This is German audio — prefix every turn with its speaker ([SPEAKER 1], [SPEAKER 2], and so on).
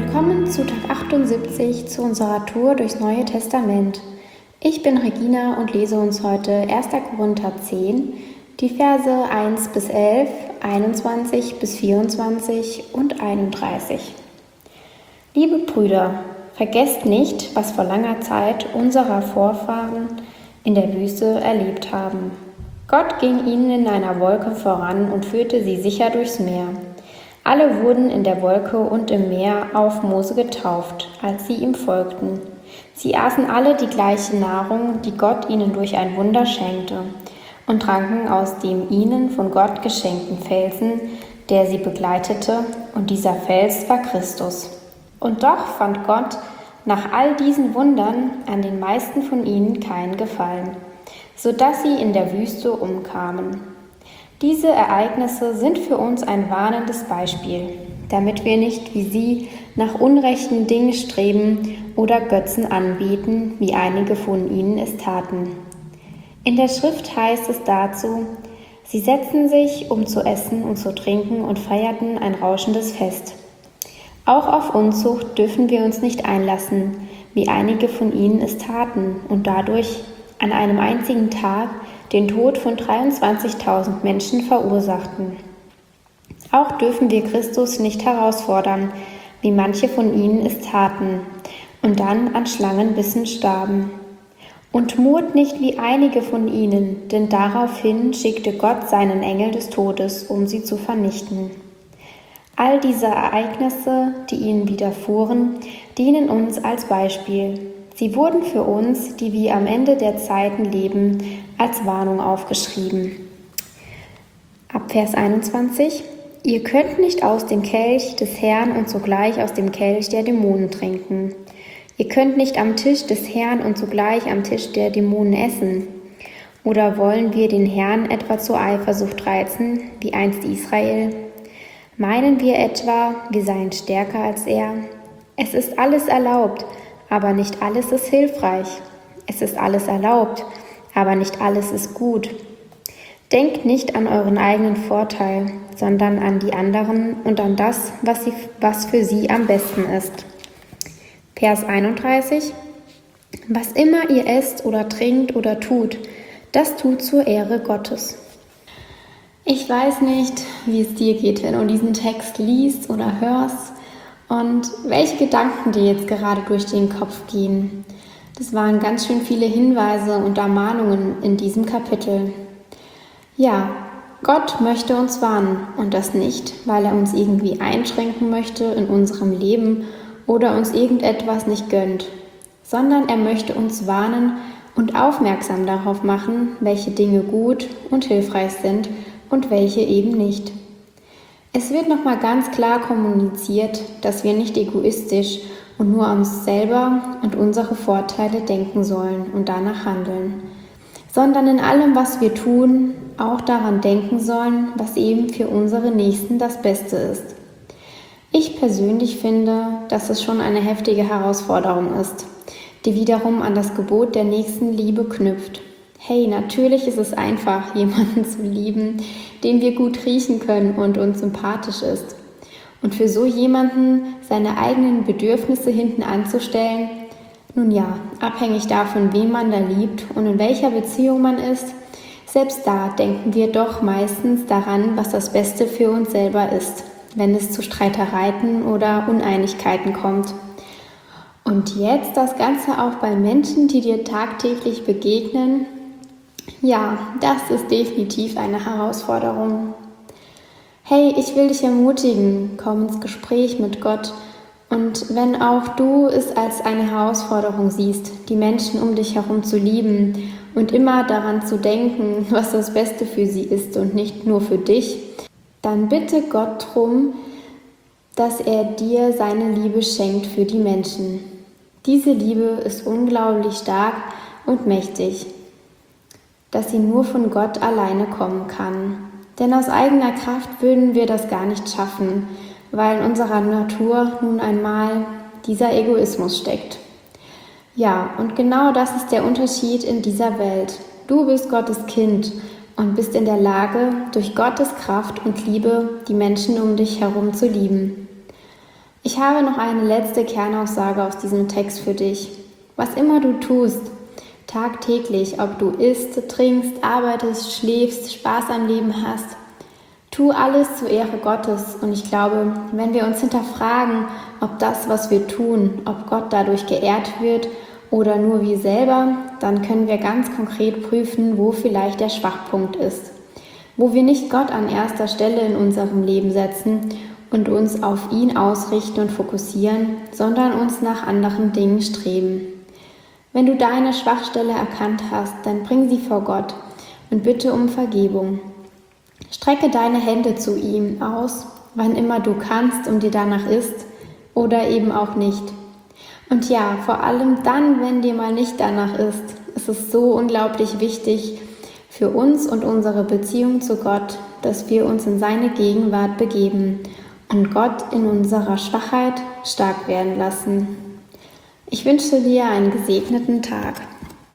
[SPEAKER 1] Willkommen zu Tag 78 zu unserer Tour durchs Neue Testament. Ich bin Regina und lese uns heute 1. Korinther 10, die Verse 1 bis 11, 21 bis 24 und 31. Liebe Brüder, vergesst nicht, was vor langer Zeit unsere Vorfahren in der Wüste erlebt haben. Gott ging ihnen in einer Wolke voran und führte sie sicher durchs Meer. Alle wurden in der Wolke und im Meer auf Mose getauft, als sie ihm folgten. Sie aßen alle die gleiche Nahrung, die Gott ihnen durch ein Wunder schenkte, und tranken aus dem ihnen von Gott geschenkten Felsen, der sie begleitete, und dieser Fels war Christus. Und doch fand Gott nach all diesen Wundern an den meisten von ihnen keinen Gefallen, sodass sie in der Wüste umkamen. Diese Ereignisse sind für uns ein warnendes Beispiel, damit wir nicht wie sie nach unrechten Dingen streben oder Götzen anbeten, wie einige von ihnen es taten. In der Schrift heißt es dazu: Sie setzten sich, um zu essen und zu trinken, und feierten ein rauschendes Fest. Auch auf Unzucht dürfen wir uns nicht einlassen, wie einige von ihnen es taten und dadurch an einem einzigen Tag den Tod von 23.000 Menschen verursachten. Auch dürfen wir Christus nicht herausfordern, wie manche von ihnen es taten und dann an Schlangenbissen starben. Und murrt nicht wie einige von ihnen, denn daraufhin schickte Gott seinen Engel des Todes, um sie zu vernichten. All diese Ereignisse, die ihnen widerfuhren, dienen uns als Beispiel. Sie wurden für uns, die wir am Ende der Zeiten leben, als Warnung aufgeschrieben. Ab Vers 21: Ihr könnt nicht aus dem Kelch des Herrn und zugleich aus dem Kelch der Dämonen trinken. Ihr könnt nicht am Tisch des Herrn und zugleich am Tisch der Dämonen essen. Oder wollen wir den Herrn etwa zur Eifersucht reizen, wie einst Israel? Meinen wir etwa, wir seien stärker als er? Es ist alles erlaubt, aber nicht alles ist hilfreich. Es ist alles erlaubt, aber nicht alles ist gut. Denkt nicht an euren eigenen Vorteil, sondern an die anderen und an das, was für sie am besten ist. Vers 31: Was immer ihr esst oder trinkt oder tut, das tut zur Ehre Gottes. Ich weiß nicht, wie es dir geht, wenn du diesen Text liest oder hörst und welche Gedanken dir jetzt gerade durch den Kopf gehen. Das waren ganz schön viele Hinweise und Ermahnungen in diesem Kapitel. Ja, Gott möchte uns warnen, und das nicht, weil er uns irgendwie einschränken möchte in unserem Leben oder uns irgendetwas nicht gönnt, sondern er möchte uns warnen und aufmerksam darauf machen, welche Dinge gut und hilfreich sind und welche eben nicht. Es wird nochmal ganz klar kommuniziert, dass wir nicht egoistisch und nur an uns selber und unsere Vorteile denken sollen und danach handeln, sondern in allem, was wir tun, auch daran denken sollen, was eben für unsere Nächsten das Beste ist. Ich persönlich finde, dass es schon eine heftige Herausforderung ist, die wiederum an das Gebot der Nächstenliebe knüpft. Hey, natürlich ist es einfach, jemanden zu lieben, den wir gut riechen können und uns sympathisch ist. Und für so jemanden seine eigenen Bedürfnisse hinten anzustellen, nun ja, abhängig davon, wen man da liebt und in welcher Beziehung man ist, selbst da denken wir doch meistens daran, was das Beste für uns selber ist, wenn es zu Streitereien oder Uneinigkeiten kommt. Und jetzt das Ganze auch bei Menschen, die dir tagtäglich begegnen. Ja, das ist definitiv eine Herausforderung. Hey, ich will dich ermutigen, komm ins Gespräch mit Gott. Und wenn auch du es als eine Herausforderung siehst, die Menschen um dich herum zu lieben und immer daran zu denken, was das Beste für sie ist und nicht nur für dich, dann bitte Gott drum, dass er dir seine Liebe schenkt für die Menschen. Diese Liebe ist unglaublich stark und mächtig, dass sie nur von Gott alleine kommen kann. Denn aus eigener Kraft würden wir das gar nicht schaffen, weil in unserer Natur nun einmal dieser Egoismus steckt. Ja, und genau das ist der Unterschied in dieser Welt. Du bist Gottes Kind und bist in der Lage, durch Gottes Kraft und Liebe die Menschen um dich herum zu lieben. Ich habe noch eine letzte Kernaussage aus diesem Text für dich. Was immer du tust, tagtäglich, ob du isst, trinkst, arbeitest, schläfst, Spaß am Leben hast, tu alles zur Ehre Gottes. Und ich glaube, wenn wir uns hinterfragen, ob das, was wir tun, ob Gott dadurch geehrt wird oder nur wir selber, dann können wir ganz konkret prüfen, wo vielleicht der Schwachpunkt ist. Wo wir nicht Gott an erster Stelle in unserem Leben setzen und uns auf ihn ausrichten und fokussieren, sondern uns nach anderen Dingen streben. Wenn du deine Schwachstelle erkannt hast, dann bring sie vor Gott und bitte um Vergebung. Strecke deine Hände zu ihm aus, wann immer du kannst und dir danach ist oder eben auch nicht. Und ja, vor allem dann, wenn dir mal nicht danach ist, ist es so unglaublich wichtig für uns und unsere Beziehung zu Gott, dass wir uns in seine Gegenwart begeben und Gott in unserer Schwachheit stark werden lassen. Ich wünsche dir einen gesegneten Tag.